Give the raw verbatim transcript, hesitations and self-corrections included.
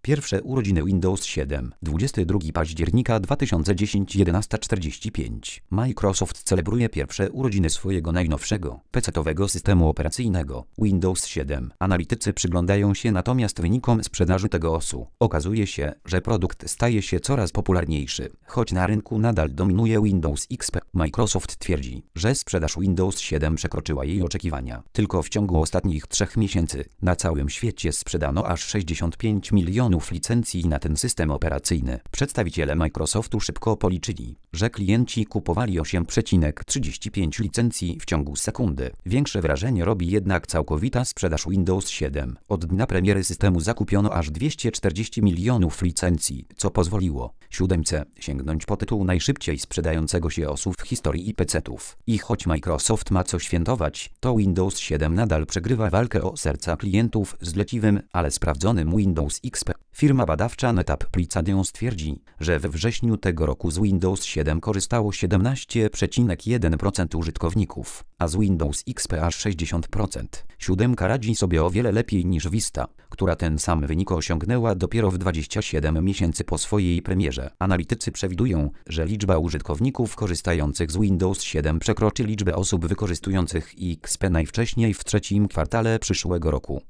Pierwsze urodziny Windows siedem. dwudziestego drugiego października dwa tysiące dziesiątego jedenasta czterdzieści pięć. Microsoft celebruje pierwsze urodziny swojego najnowszego, pecetowego systemu operacyjnego, Windows siedem. Analitycy przyglądają się natomiast wynikom sprzedaży tego osu. Okazuje się, że produkt staje się coraz popularniejszy, choć na rynku nadal dominuje Windows X P. Microsoft twierdzi, że sprzedaż Windows siedem przekroczyła jej oczekiwania. Tylko w ciągu ostatnich trzech miesięcy na całym świecie sprzedano aż sześćdziesiąt pięć milionów licencji na ten system operacyjny. Przedstawiciele Microsoftu szybko policzyli, że klienci kupowali osiem przecinek trzydzieści pięć licencji w ciągu sekundy. Większe wrażenie robi jednak całkowita sprzedaż Windows siedem. Od dnia premiery systemu zakupiono aż dwieście czterdzieści milionów licencji, co pozwoliło siódemce sięgnąć po tytuł najszybciej sprzedającego się osu w historii P C-ów. I choć Microsoft ma co świętować, to Windows siedem nadal przegrywa walkę o serca klientów z leciwym, ale sprawdzonym Windows X P. Firma badawcza NetApp stwierdzi, że we wrześniu tego roku z Windows siedem korzystało siedemnaście przecinek jeden procent użytkowników, a z Windows X P aż sześćdziesiąt procent. Siódemka radzi sobie o wiele lepiej niż Vista, która ten sam wynik osiągnęła dopiero w dwadzieścia siedem miesięcy po swojej premierze. Analitycy przewidują, że liczba użytkowników korzystających z Windows siedem przekroczy liczbę osób wykorzystujących X P najwcześniej w trzecim kwartale przyszłego roku.